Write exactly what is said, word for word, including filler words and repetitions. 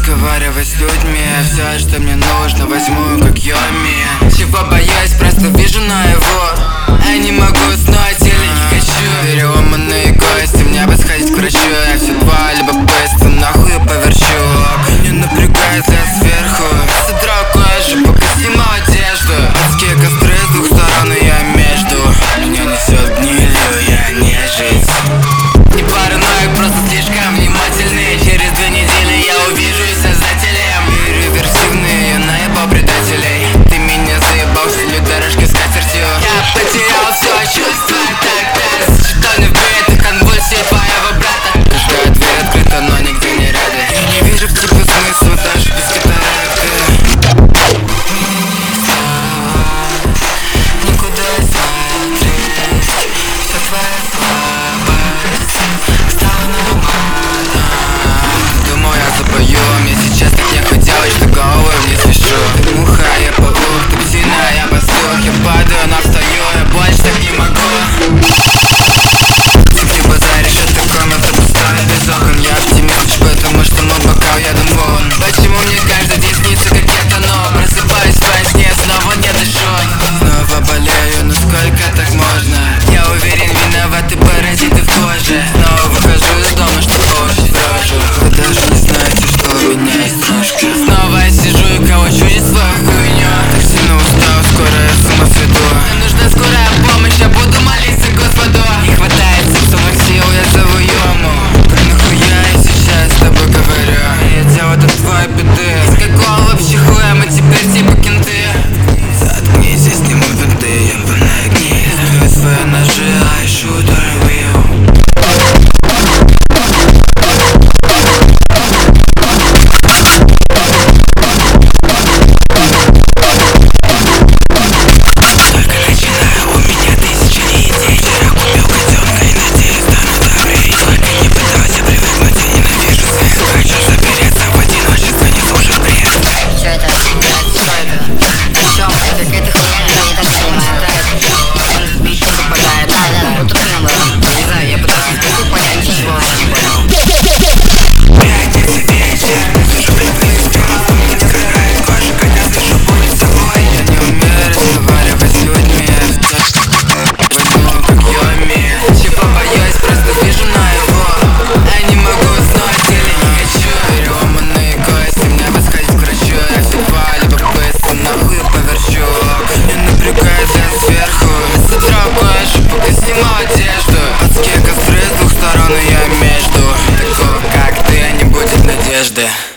разговаривать с людьми. Все, что мне нужно, возьму как Йоми. Чего боюсь, просто вижу наяву. Я не могу уснуть или не хочу. Переломанные кости, мне бы сходить к врачу. Я все два любопытства, нахуй я поверчу. Не напрягает я сверху. Содрал кожу, пока снимал одежду. Адские костры с двух сторон, и я между. Меня несет гнилью, я нежить. Не параноик, просто слишком внимательный. Через две недели я увижусь создателем. Ирреверсивный, я наебал предателей. Ты меня заебал, стелю дорожки с катертью. Я потерял все чувства, так-то сочетание вбитых конвульсий твоего брата. Каждая дверь открыта, но нигде не рады. Я не вижу в тебе смысла, даже без катаракты. Никуда смотреть, вся твоя слабость стала наматом. Думаю, я запою, мне сейчас так не хотелось, что головой мне свешу. Ты муха, я паук, ты псина, я пастух. Я падаю, но встаю, я больше так не могу. Ты базаришь, эта комната пустая, без окон. Я оптимист, потому что мой бокал, я думаю. Почему мне каждый день снится, как я тону? Просыпаюсь во сне, снова не дышу. Снова болею, но сколько так можно? Я уверен, виноваты паразиты в коже. Снова выхожу из дома, что очень дрожу. Вы даже не знаете, что у меня есть дружка. Снова я сижу и калачу здесь свою хуйню. Так сильно устал, скоро я с ума сойду. Мне нужна скорая помощь, я буду молиться Господу. Не хватает сексуальных сил, я зову Йому. Да нахуя я сейчас с тобой говорю? Я делаю до твоей беды. Из какого вообще хуя мы теперь типа кенты? Заткнись, я сниму бинты, ебаная гниль. Сбивай свои ножи, I shoot or will. Одежду, адские костры с двух сторон, и я между. Такого как ты, не будет надежды.